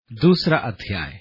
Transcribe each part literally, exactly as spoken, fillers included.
दूसरा अध्याय।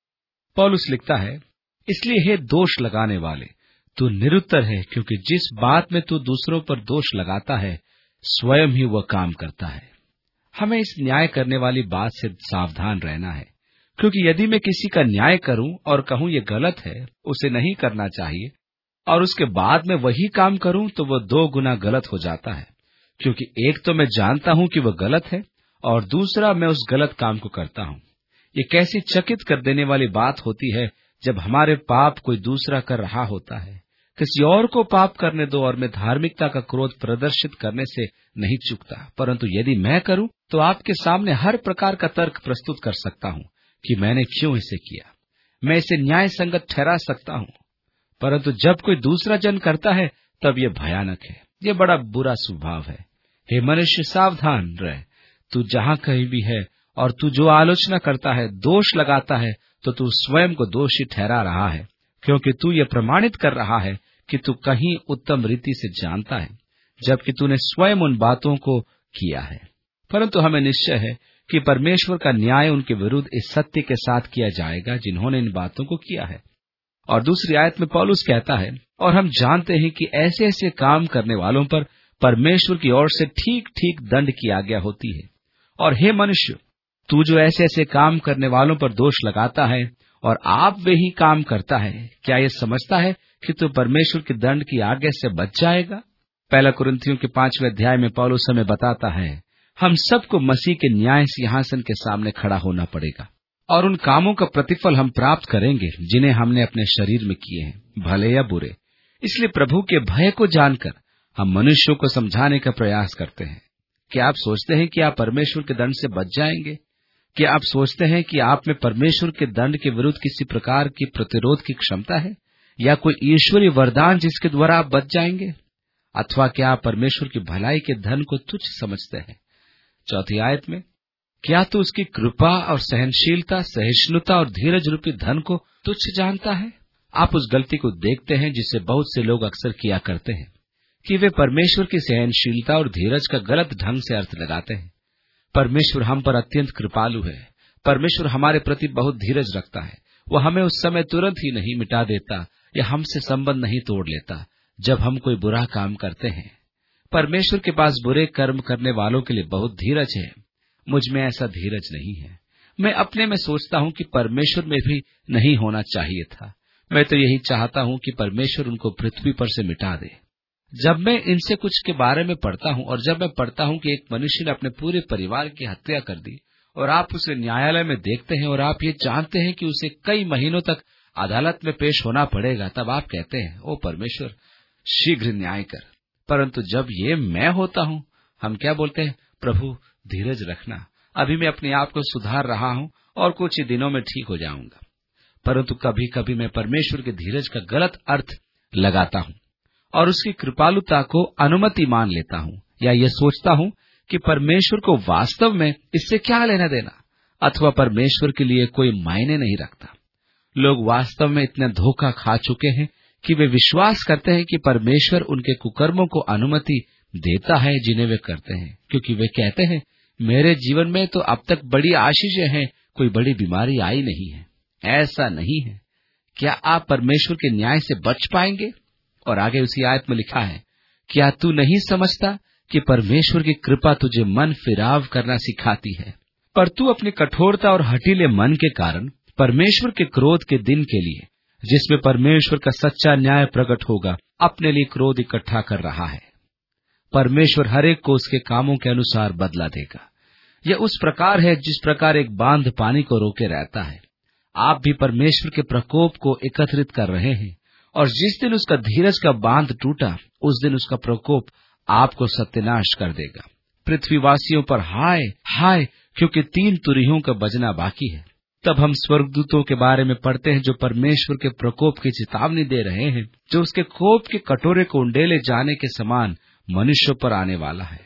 पौलुस लिखता है, इसलिए हे दोष लगाने वाले, तू निरुत्तर है, क्योंकि जिस बात में तू दूसरों पर दोष लगाता है, स्वयं ही वह काम करता है। हमें इस न्याय करने वाली बात से सावधान रहना है, क्योंकि यदि मैं किसी का न्याय करूं और कहूं ये गलत है, उसे नहीं करना चाहिए, और उसके बाद में वही काम करूं, तो वह दो गुना गलत हो जाता है। क्योंकि एक तो मैं जानता हूं कि वह गलत है, और दूसरा मैं उस गलत काम को करता हूं। ये कैसी चकित कर देने वाली बात होती है जब हमारे पाप कोई दूसरा कर रहा होता है। किसी और को पाप करने दो, और मैं धार्मिकता का क्रोध प्रदर्शित करने से नहीं चूकता, परंतु यदि मैं करूं तो आपके सामने हर प्रकार का तर्क प्रस्तुत कर सकता हूं कि मैंने क्यों इसे किया। मैं इसे न्याय संगत ठहरा सकता हूं, परंतु जब कोई दूसरा जन करता है तब ये भयानक है, ये बड़ा बुरा स्वभाव है। हे मनुष्य, सावधान रह। तू जहां कहीं भी है और तू जो आलोचना करता है, दोष लगाता है, तो तू स्वयं को दोषी ठहरा रहा है, क्योंकि तू ये प्रमाणित कर रहा है कि तू कहीं उत्तम रीति से जानता है, जबकि तूने स्वयं उन बातों को किया है। परंतु हमें निश्चय है कि परमेश्वर का न्याय उनके विरुद्ध इस सत्य के साथ किया जाएगा जिन्होंने इन बातों को किया है। और दूसरी आयत में पौलुस कहता है, और हम जानते हैं कि ऐसे ऐसे काम करने वालों पर परमेश्वर की ओर से ठीक ठीक दंड की आज्ञा होती है। और हे मनुष्य, तू जो ऐसे ऐसे काम करने वालों पर दोष लगाता है और आप वे ही काम करता है, क्या ये समझता है कि तू परमेश्वर के दंड की आज्ञा से बच जाएगा? पहला कुरिन्थियों के पांचवें अध्याय में पौलुस हमें बताता है, हम सबको मसीह के न्याय सिंहासन के सामने खड़ा होना पड़ेगा, और उन कामों का प्रतिफल हम प्राप्त करेंगे जिन्हें हमने अपने शरीर में किए हैं, भले या बुरे। इसलिए प्रभु के भय को जानकर हम मनुष्यों को समझाने का प्रयास करते हैं। क्या आप सोचते हैं कि आप परमेश्वर के दंड से बच जाएंगे? क्या आप सोचते हैं कि आप में परमेश्वर के दंड के विरुद्ध किसी प्रकार की प्रतिरोध की क्षमता है, या कोई ईश्वरीय वरदान जिसके द्वारा आप बच जाएंगे? अथवा क्या आप परमेश्वर की भलाई के धन को तुच्छ समझते हैं? चौथी आयत में, क्या तू उसकी कृपा और सहनशीलता, सहिष्णुता और धीरज रूपी धन को तुच्छ जानता है? आप उस गलती को देखते हैं जिसे बहुत से लोग अक्सर किया करते हैं, कि वे परमेश्वर की सहनशीलता और धीरज का गलत ढंग से अर्थ लगाते हैं। परमेश्वर हम पर अत्यंत कृपालु है। परमेश्वर हमारे प्रति बहुत धीरज रखता है। वह हमें उस समय तुरंत ही नहीं मिटा देता या हमसे संबंध नहीं तोड़ लेता जब हम कोई बुरा काम करते हैं। परमेश्वर के पास बुरे कर्म करने वालों के लिए बहुत धीरज है। मुझ में ऐसा धीरज नहीं है। मैं अपने में सोचता हूँ कि परमेश्वर में भी नहीं होना चाहिए था। मैं तो यही चाहता हूँ कि परमेश्वर उनको पृथ्वी पर से मिटा दे। जब मैं इनसे कुछ के बारे में पढ़ता हूँ, और जब मैं पढ़ता हूँ कि एक मनुष्य ने अपने पूरे परिवार की हत्या कर दी, और आप उसे न्यायालय में देखते हैं और आप ये जानते हैं कि उसे कई महीनों तक अदालत में पेश होना पड़ेगा, तब आप कहते हैं, ओ परमेश्वर, शीघ्र न्याय कर। परंतु जब ये मैं होता हूँ, हम क्या बोलते हैं? प्रभु, धीरज रखना, अभी मैं अपने आप को सुधार रहा हूँ और कुछ ही दिनों में ठीक हो जाऊंगा। परंतु कभी कभी मैं परमेश्वर के धीरज का गलत अर्थ लगाता हूँ और उसकी कृपालुता को अनुमति मान लेता हूँ, या ये सोचता हूँ कि परमेश्वर को वास्तव में इससे क्या लेना देना, अथवा परमेश्वर के लिए कोई मायने नहीं रखता। लोग वास्तव में इतने धोखा खा चुके हैं कि वे विश्वास करते हैं कि परमेश्वर उनके कुकर्मों को अनुमति देता है जिन्हें वे करते हैं, क्योंकि वे कहते हैं, मेरे जीवन में तो अब तक बड़ी आशीषें हैं, कोई बड़ी बीमारी आई नहीं है। ऐसा नहीं है। क्या आप परमेश्वर के न्याय से बच पाएंगे? और आगे उसी आयत में लिखा है, क्या तू नहीं समझता कि परमेश्वर की कृपा तुझे मन फिराव करना सिखाती है? पर तू अपनी कठोरता और हठीले मन के कारण परमेश्वर के क्रोध के दिन के लिए, जिसमें परमेश्वर का सच्चा न्याय प्रकट होगा, अपने लिए क्रोध इकट्ठा कर रहा है। परमेश्वर हरेक को उसके कामों के अनुसार बदला देगा। यह उस प्रकार है जिस प्रकार एक बांध पानी को रोके रहता है। आप भी परमेश्वर के प्रकोप को एकत्रित कर रहे हैं, और जिस दिन उसका धीरज का बांध टूटा, उस दिन उसका प्रकोप आपको सत्यानाश कर देगा। पृथ्वीवासियों पर हाय हाय, क्योंकि तीन तुरहियों का बजना बाकी है। तब हम स्वर्गदूतों के बारे में पढ़ते हैं जो परमेश्वर के प्रकोप की चेतावनी दे रहे हैं, जो उसके कोप के कटोरे को उंडेले जाने के समान मनुष्यों पर आने वाला है।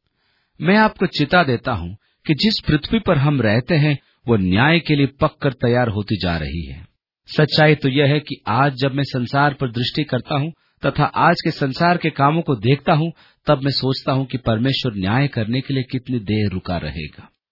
मैं आपको चिता देता हूँ कि जिस पृथ्वी पर हम रहते हैं वो न्याय के लिए पककर तैयार होती जा रही है। सच्चाई तो यह है कि आज जब मैं संसार पर दृष्टि करता हूँ तथा आज के संसार के कामों को देखता हूँ, तब मैं सोचता हूँ कि परमेश्वर न्याय करने के लिए कितनी देर रुका रहेगा।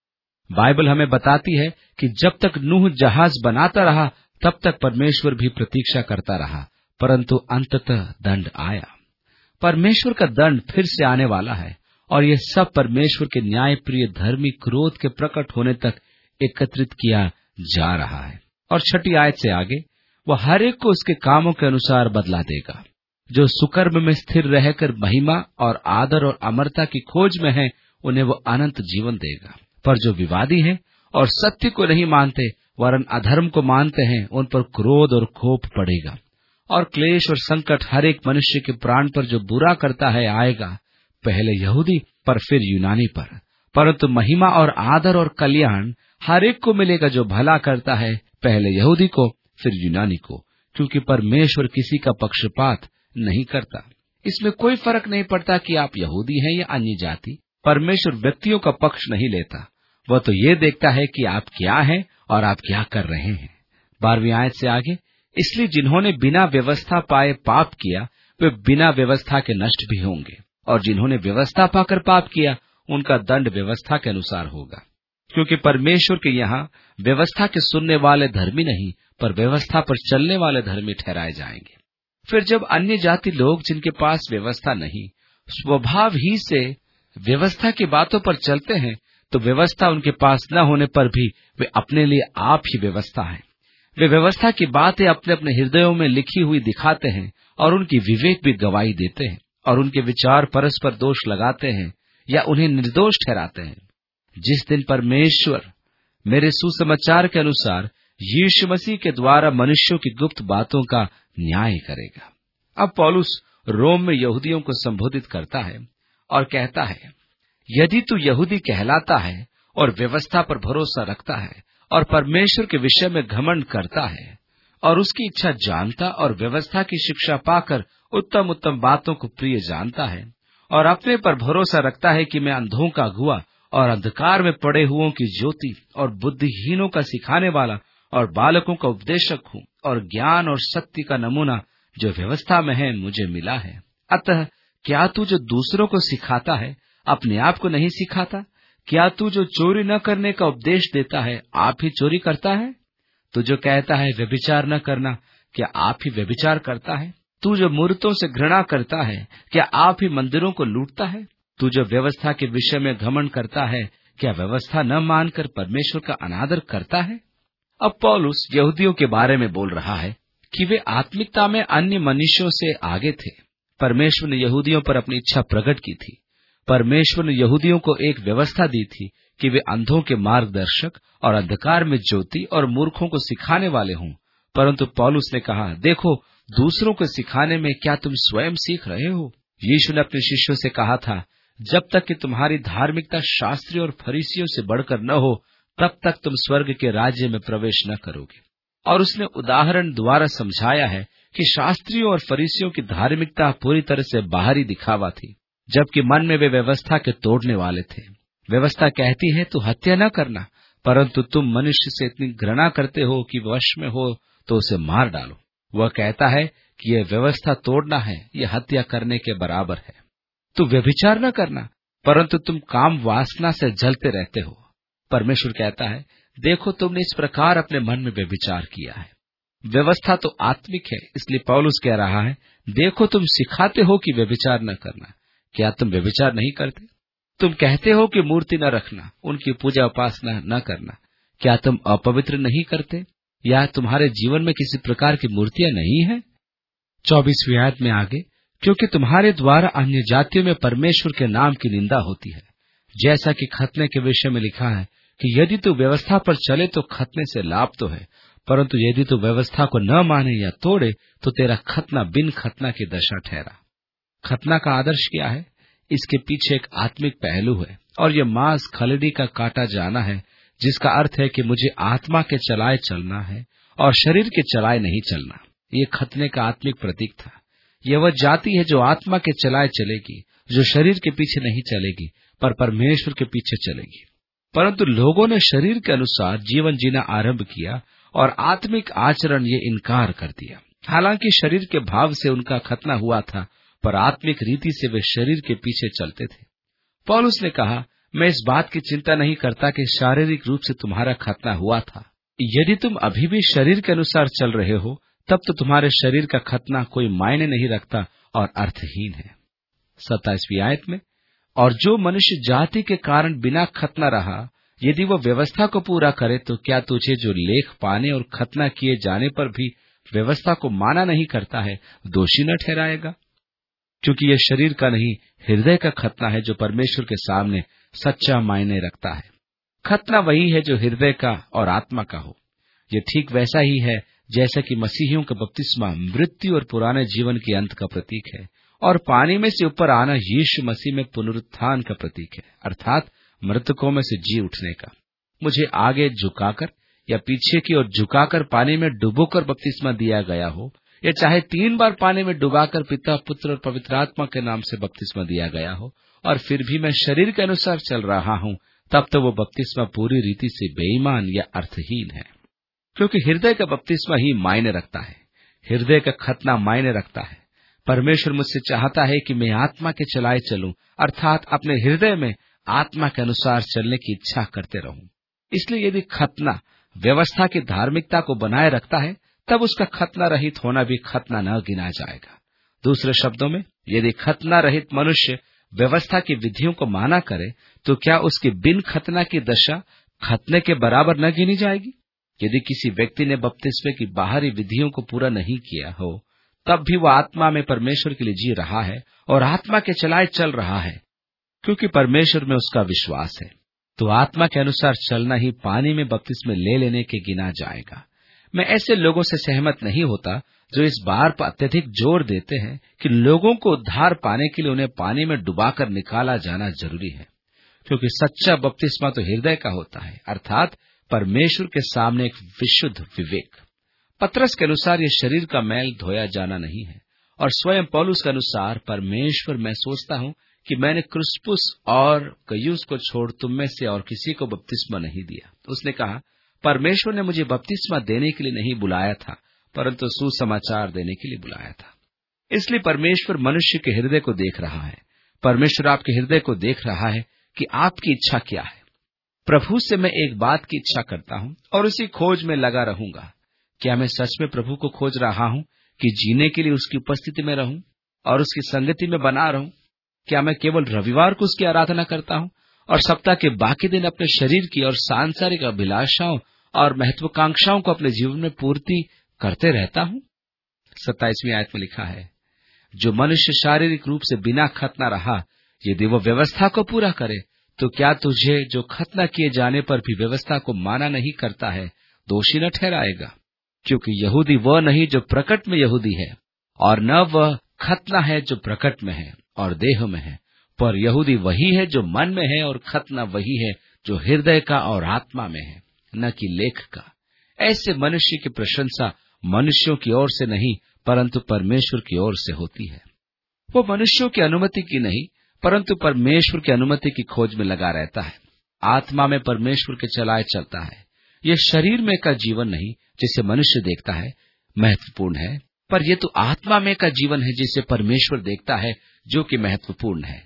बाइबल हमें बताती है कि जब तक नूह जहाज बनाता रहा तब तक परमेश्वर भी प्रतीक्षा करता रहा, परंतु अंततः दंड आया। परमेश्वर का दंड फिर से आने वाला है और यह सब परमेश्वर के न्यायप्रिय धर्मी क्रोध के प्रकट होने तक एकत्रित किया जा रहा है। और छठी आयत से आगे, वह हर एक को उसके कामों के अनुसार बदला देगा। जो सुकर्म में स्थिर रहकर महिमा और आदर और अमरता की खोज में है, उन्हें वो अनंत जीवन देगा। पर जो विवादी हैं और सत्य को नहीं मानते वरन अधर्म को मानते हैं, उन पर क्रोध और कोप पड़ेगा और क्लेश और संकट हर एक मनुष्य के प्राण पर जो बुरा करता है आएगा, पहले यहूदी पर फिर यूनानी पर। परंतु महिमा और आदर और कल्याण हर एक को मिलेगा जो भला करता है, पहले यहूदी को फिर यूनानी को, क्योंकि परमेश्वर किसी का पक्षपात नहीं करता। इसमें कोई फर्क नहीं पड़ता कि आप यहूदी हैं या अन्य जाति। परमेश्वर व्यक्तियों का पक्ष नहीं लेता, वह तो ये देखता है कि आप क्या हैं और आप क्या कर रहे हैं। बारहवीं आयत से आगे, इसलिए जिन्होंने बिना व्यवस्था पाए पाप किया वे बिना व्यवस्था के नष्ट भी होंगे, और जिन्होंने व्यवस्था पाकर पाप किया उनका दंड व्यवस्था के अनुसार होगा। क्योंकि परमेश्वर के यहाँ व्यवस्था के सुनने वाले धर्मी नहीं, पर व्यवस्था पर चलने वाले धर्मी ठहराए जाएंगे। फिर जब अन्य जाति लोग जिनके पास व्यवस्था नहीं, स्वभाव ही से व्यवस्था की बातों पर चलते हैं, तो व्यवस्था उनके पास न होने पर भी वे अपने लिए आप ही व्यवस्था हैं। वे व्यवस्था की बातें अपने अपने हृदयों में लिखी हुई दिखाते हैं और उनकी विवेक भी गवाही देते हैं, और उनके विचार परस्पर दोष लगाते हैं या उन्हें निर्दोष ठहराते हैं। जिस दिन परमेश्वर मेरे सुसमाचार के अनुसार यीशु मसीह के द्वारा मनुष्यों की गुप्त बातों का न्याय करेगा। अब पौलुस रोम में यहूदियों को संबोधित करता है और कहता है, यदि तू यहूदी कहलाता है और व्यवस्था पर भरोसा रखता है और परमेश्वर के विषय में घमंड करता है और उसकी इच्छा जानता और व्यवस्था की शिक्षा पाकर उत्तम उत्तम बातों को प्रिय जानता है और अपने पर भरोसा रखता है कि मैं अंधों का अगुआ और अंधकार में पड़े हुओं की ज्योति और बुद्धिहीनों का सिखाने वाला और बालकों का उपदेशक हूँ और ज्ञान और सत्य का नमूना जो व्यवस्था में है मुझे मिला है। अतः क्या तू जो दूसरों को सिखाता है अपने आप को नहीं सिखाता? क्या तू जो चोरी न करने का उपदेश देता है आप ही चोरी करता है? तू जो कहता है व्यभिचार न करना, क्या आप ही व्यभिचार करता है? तू जो मूर्तों से घृणा करता है, क्या आप ही मंदिरों को लूटता है? तू जो व्यवस्था के विषय में घमंड करता है, क्या व्यवस्था न मानकर परमेश्वर का अनादर करता है? अब पौलुस यहूदियों के बारे में बोल रहा है कि वे आत्मिकता में अन्य मनुष्यों से आगे थे। परमेश्वर ने यहूदियों पर अपनी इच्छा प्रकट की थी। परमेश्वर ने यहूदियों को एक व्यवस्था दी थी कि वे अंधों के मार्गदर्शक और अंधकार में ज्योति और मूर्खों को सिखाने वाले हों। परंतु पौलुस ने कहा, देखो, दूसरों को सिखाने में क्या तुम स्वयं सीख रहे हो? यीशु ने अपने शिष्यों से कहा था, जब तक कि तुम्हारी धार्मिकता शास्त्री और फरीसियों से बढ़कर न हो, तब तक तुम स्वर्ग के राज्य में प्रवेश न करोगे। और उसने उदाहरण द्वारा समझाया है कि शास्त्रियों और फरीसियों की धार्मिकता पूरी तरह से बाहरी दिखावा थी, जबकि मन में वे व्यवस्था के तोड़ने वाले थे। व्यवस्था कहती है तू हत्या न करना, परंतु तुम मनुष्य से इतनी घृणा करते हो कि वश में हो तो उसे मार डालो। वह कहता है कि यह व्यवस्था तोड़ना है, यह हत्या करने के बराबर है। तू व्यभिचार न करना, परंतु तुम काम वासना से जलते रहते हो। परमेश्वर कहता है, देखो, तुमने इस प्रकार अपने मन में व्यभिचार किया है। व्यवस्था तो आत्मिक है, इसलिए पौलुस कह रहा है, देखो, तुम सिखाते हो कि व्यभिचार न करना, क्या तुम व्यभिचार नहीं करते? तुम कहते हो कि मूर्ति न रखना, उनकी पूजा उपासना न करना, क्या तुम अपवित्र नहीं करते? या तुम्हारे जीवन में किसी प्रकार की मूर्तियां नहीं है? चौबीसवीं आयत में आगे, क्योंकि तुम्हारे द्वारा अन्य जातियों में परमेश्वर के नाम की निंदा होती है, जैसा कि खतने के विषय में लिखा है कि यदि तू व्यवस्था पर चले तो खतने से लाभ तो है, परंतु यदि तू व्यवस्था को न माने या तोड़े तो तेरा खतना बिन खतना की दशा ठहरा। खतना का आदर्श क्या है? इसके पीछे एक आत्मिक पहलू है, और यह मांस खलड़ी का काटा जाना है, जिसका अर्थ है कि मुझे आत्मा के चलाए चलना है और शरीर के चलाए नहीं चलना। ये खतने का आत्मिक प्रतीक था। यह वह जाति है जो आत्मा के चलाए चलेगी, जो शरीर के पीछे नहीं चलेगी पर परमेश्वर के पीछे चलेगी। परंतु लोगों ने शरीर के अनुसार जीवन जीना आरंभ किया और आत्मिक आचरण ये इनकार कर दिया। हालांकि शरीर के भाव से उनका खतना हुआ था, पर आत्मिक रीति से वे शरीर के पीछे चलते थे। पौलुस ने कहा, मैं इस बात की चिंता नहीं करता कि शारीरिक रूप से तुम्हारा खतना हुआ था। यदि तुम अभी भी शरीर के अनुसार चल रहे हो, तब तो तुम्हारे शरीर का खतना कोई मायने नहीं रखता और अर्थहीन है। सत्ताईसवीं आयत में, और जो मनुष्य जाति के कारण बिना खतना रहा, यदि वह व्यवस्था को पूरा करे, तो क्या तुझे जो लेख पाने और खतना किए जाने पर भी व्यवस्था को माना नहीं करता है, दोषी न ठहराएगा? क्योंकि यह शरीर का नहीं, हृदय का खतना है जो परमेश्वर के सामने सच्चा मायने रखता है। खतना वही है जो हृदय का और आत्मा का हो। यह ठीक वैसा ही है जैसा कि मसीहियों का बपतिस्मा मृत्यु और पुराने जीवन के अंत का प्रतीक है, और पानी में से ऊपर आना यीशु मसीह में पुनरुत्थान का प्रतीक है, अर्थात मृतकों में से जी उठने का। मुझे आगे झुकाकर या पीछे की ओर झुकाकर पानी में डुबोकर बपतिस्मा दिया गया हो, या चाहे तीन बार पानी में डुबाकर पिता, पुत्र और पवित्र आत्मा के नाम से बपतिस्मा दिया गया हो, और फिर भी मैं शरीर के अनुसार चल रहा हूं, तब तो वो बपतिस्मा पूरी रीति से बेईमान या अर्थहीन है। क्योंकि हृदय का बपतिस्मा ही मायने रखता है, हृदय का खतना मायने रखता है। परमेश्वर मुझसे चाहता है कि मैं आत्मा के चलाए चलूं, अर्थात अपने हृदय में आत्मा के अनुसार चलने की इच्छा करते रहूं। इसलिए यदि खतना व्यवस्था की धार्मिकता को बनाए रखता है, तब उसका खतना रहित होना भी खतना न गिना जाएगा। दूसरे शब्दों में, यदि खतना रहित मनुष्य व्यवस्था की विधियों को माना करे, तो क्या उसकी बिन खतना की दशा खतने के बराबर न गिनी जाएगी? यदि किसी व्यक्ति ने बपतिस्मे की बाहरी विधियों को पूरा नहीं किया हो, तब भी वह आत्मा में परमेश्वर के लिए जी रहा है और आत्मा के चलाए चल रहा है, क्योंकि परमेश्वर में उसका विश्वास है, तो आत्मा के अनुसार चलना ही पानी में बपतिस्मे ले लेने के गिना जाएगा। मैं ऐसे लोगों से सहमत नहीं होता जो इस बात पर अत्यधिक जोर देते हैं कि लोगों को उद्धार पाने के लिए उन्हें पानी में डुबाकर निकाला जाना जरूरी है, क्योंकि सच्चा बपतिस्मा तो हृदय का होता है, अर्थात परमेश्वर के सामने एक विशुद्ध विवेक। पतरस के अनुसार यह शरीर का मैल धोया जाना नहीं है, और स्वयं पौलुस के अनुसार, परमेश्वर, मैं सोचता हूं कि मैंने क्रिस्पुस और गयुस को छोड़ तुम में से और किसी को बपतिस्मा नहीं दिया। उसने कहा, परमेश्वर ने मुझे बपतिस्मा देने के लिए नहीं बुलाया था, परंतु सुसमाचार देने के लिए बुलाया था। इसलिए परमेश्वर मनुष्य के हृदय को देख रहा है। परमेश्वर आपके हृदय को देख रहा है कि आपकी इच्छा क्या है। प्रभु से मैं एक बात की इच्छा करता हूं और उसी खोज में लगा रहूंगा। क्या मैं सच में प्रभु को खोज रहा हूं कि जीने के लिए उसकी उपस्थिति में रहूं और उसकी संगति में बना रहूं? क्या मैं केवल रविवार को उसकी आराधना करता हूं और सप्ताह के बाकी दिन अपने शरीर की और सांसारिक अभिलाषाओं और महत्वाकांक्षाओं को अपने जीवन में पूर्ति करते रहता हूं? सत्ताईसवीं आयत में लिखा है, जो मनुष्य शारीरिक रूप से बिना खतना रहा, यदि वो व्यवस्था को पूरा करे, तो क्या तुझे जो खतना किए जाने पर भी व्यवस्था को माना नहीं करता है, दोषी न ठहराएगा? क्योंकि यहूदी वह नहीं जो प्रकट में यहूदी है, और न वह खतना है जो प्रकट में है और देह में है, पर यहूदी वही है जो मन में है, और खतना वही है जो हृदय का और आत्मा में है, न कि लेख का। ऐसे मनुष्य की प्रशंसा मनुष्यों की ओर से नहीं, परंतु परमेश्वर की ओर से होती है। वो मनुष्यों की अनुमति की नहीं, परंतु परमेश्वर की अनुमति की खोज में लगा रहता है। आत्मा में परमेश्वर के चलाए चलता है। यह शरीर में का जीवन नहीं जिसे मनुष्य देखता है महत्वपूर्ण है, पर यह तो आत्मा में का जीवन है जिसे परमेश्वर देखता है, जो कि महत्वपूर्ण है।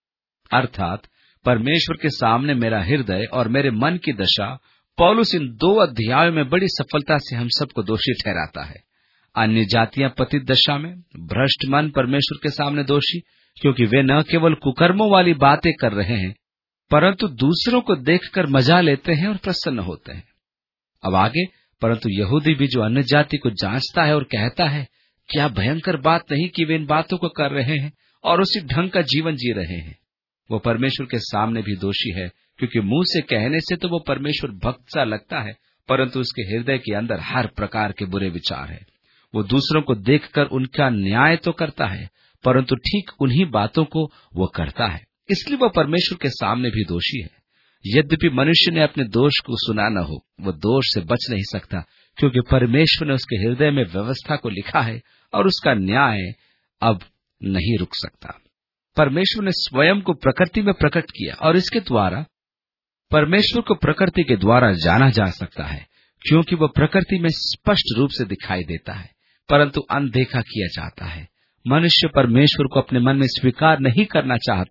अर्थात परमेश्वर के सामने मेरा हृदय और मेरे मन की दशा, पौलुस इन दो अध्यायों में बड़ी सफलता से हम सबको दोषी ठहराता है। अन्य जातियां पतित दशा में, भ्रष्ट मन परमेश्वर के सामने दोषी, क्योंकि वे न केवल कुकर्मों वाली बातें कर रहे हैं, परंतु दूसरों को देखकर मजा लेते हैं और प्रसन्न होते हैं। अब आगे, परंतु यहूदी भी जो अन्य जाति को जांचता है और कहता है, क्या भयंकर बात नहीं कि वे इन बातों को कर रहे हैं और उसी ढंग का जीवन जी रहे हैं, वो परमेश्वर के सामने भी दोषी है, क्योंकि मुंह से कहने से तो वो परमेश्वर भक्त सा लगता है, परंतु उसके हृदय के अंदर हर प्रकार के बुरे विचार है। वो दूसरों को देखकर उनका न्याय तो करता है, परंतु ठीक उन्हीं बातों को वो करता है, इसलिए वह परमेश्वर के सामने भी दोषी है। यद्यपि मनुष्य ने अपने दोष को सुना न हो, वो दोष से बच नहीं सकता, क्योंकि परमेश्वर ने उसके हृदय में व्यवस्था को लिखा है और उसका न्याय अब नहीं रुक सकता। परमेश्वर ने स्वयं को प्रकृति में प्रकट किया और इसके द्वारा परमेश्वर को प्रकृति के द्वारा जाना जा सकता है, क्योंकि वह प्रकृति में स्पष्ट रूप से दिखाई देता है, परंतु अनदेखा किया जाता है। मनुष्य परमेश्वर को अपने मन में स्वीकार नहीं करना चाहता,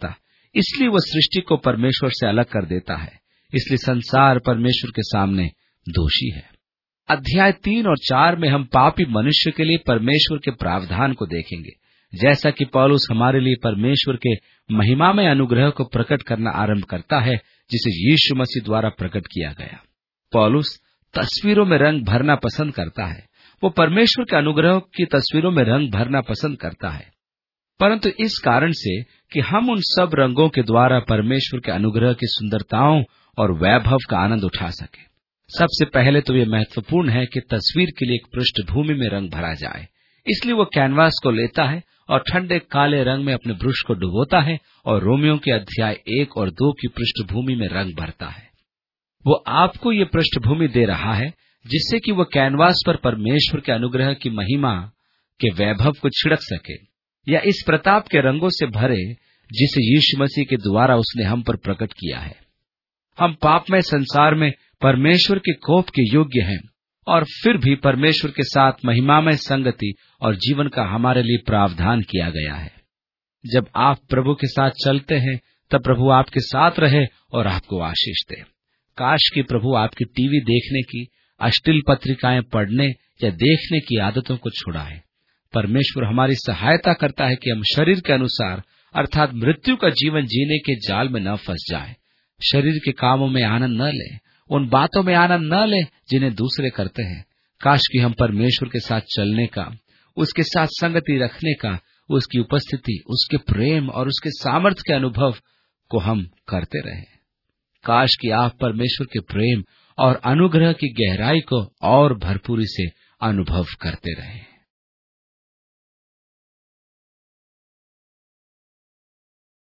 इसलिए वह सृष्टि को परमेश्वर से अलग कर देता है। इसलिए संसार परमेश्वर के सामने दोषी है। अध्याय तीन और चार में हम पापी मनुष्य के लिए परमेश्वर के प्रावधान को देखेंगे। जैसा कि पौलुस हमारे लिए परमेश्वर के महिमामय अनुग्रह को प्रकट करना आरंभ करता है, जिसे यीशु मसीह द्वारा प्रकट किया गया। पौलुस तस्वीरों में रंग भरना पसंद करता है। वो परमेश्वर के अनुग्रह की तस्वीरों में रंग भरना पसंद करता है, परंतु इस कारण से कि हम उन सब रंगों के द्वारा परमेश्वर के अनुग्रह की सुंदरताओं और वैभव का आनंद उठा सके। सबसे पहले तो यह महत्वपूर्ण है कि तस्वीर के लिए एक पृष्ठभूमि में रंग भरा जाए। इसलिए वो कैनवास को लेता है और ठंडे काले रंग में अपने ब्रश को डुबोता है और रोमियो के अध्याय एक और दो की पृष्ठभूमि में रंग भरता है। वो आपको ये पृष्ठभूमि दे रहा है जिससे कि वह कैनवास पर परमेश्वर के अनुग्रह की महिमा के वैभव को छिड़क सके, या इस प्रताप के रंगों से भरे जिसे यीशु मसीह के द्वारा उसने हम पर प्रकट किया है। हम पापमय संसार में परमेश्वर के कोप के योग्य हैं, और फिर भी परमेश्वर के साथ महिमामय संगति और जीवन का हमारे लिए प्रावधान किया गया है। जब आप प्रभु के साथ चलते हैं तब प्रभु आपके साथ रहे और आपको आशीष दे। काश कि प्रभु आपकी टीवी देखने की, अश्लील पत्रिकाएं पढ़ने या देखने की आदतों को छुड़ाए। परमेश्वर हमारी सहायता करता है कि हम शरीर के अनुसार अर्थात मृत्यु का जीवन जीने के जाल में न फंस जाए। शरीर के कामों में आनंद न लें, उन बातों में आनंद न लें जिन्हें दूसरे करते हैं। काश कि हम परमेश्वर के साथ चलने का, उसके साथ संगति रखने का, उसकी उपस्थिति, उसके प्रेम और उसके सामर्थ्य के अनुभव को हम करते रहें। काश कि आप परमेश्वर के प्रेम और अनुग्रह की गहराई को और भरपूरी से अनुभव करते रहें।